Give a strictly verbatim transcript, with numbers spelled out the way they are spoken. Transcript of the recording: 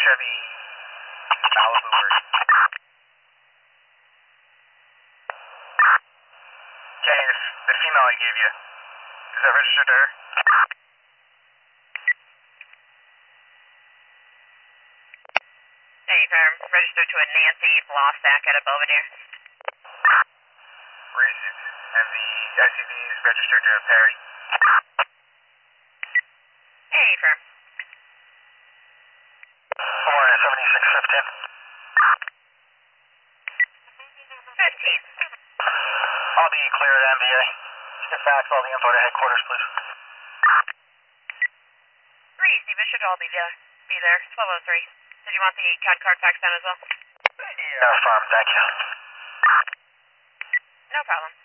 Chevy Malibu version. Kenny, the, the female I gave you, is that registered to her? Hey, firm. Registered to a Nancy Blostack out of Belvedere. Received. And the S U V is registered to Perry? Hey, firm. four seventy-six fifteen. fifteen. I'll be clear at M B A. Just fax all the info to headquarters, please. Three, Steve. It should all be there. Be there. twelve oh three. Did you want the CAD card fax down as well? Yeah, firm. Thank you. No problem.